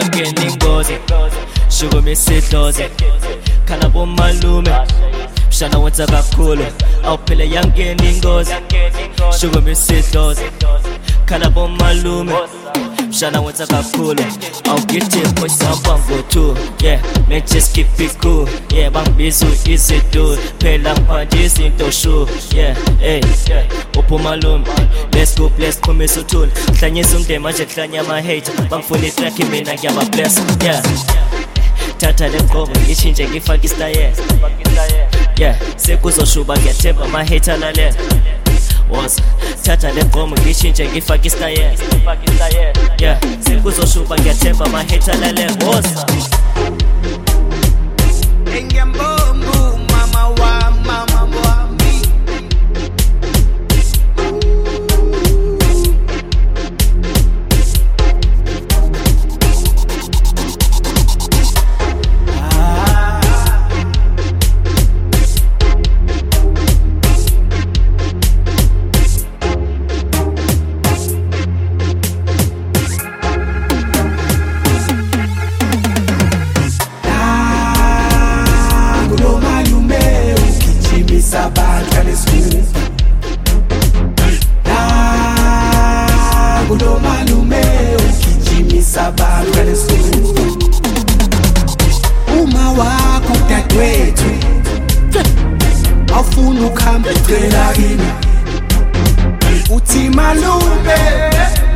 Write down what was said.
yangena ingozi shukuma isidlozi khala bomalume mshana wenza kakhulu awuphile yangena ingozi shukuma isidlozi khala bomalume mshana wenza kakhulu awugithi mfosamba ngo2 yeah man just keep it cool yeah bangibiza easy dude phela ngiphandisa into sure yeah hey uphuma lume let's go bless khomisa uthula hlanyisa umndeni manje hlanya ama hate bangifuna itrack mina ngiyaba bless yeah thatha leqobo ishintshe ngifaka istyle yeah sekuzoshuba ngiyathemba ama hate alalela was thatha leqobo ngishintshe ngifaka istyle yeah sekuzoshuba ngiyathemba ama hate alalela was engiyambombu mama wami Sabantu lesikufa la kulo malume ukijimisa abantu lesikufa uma wakho dadwethu awufuna ukuhamba icela kimi uthi malume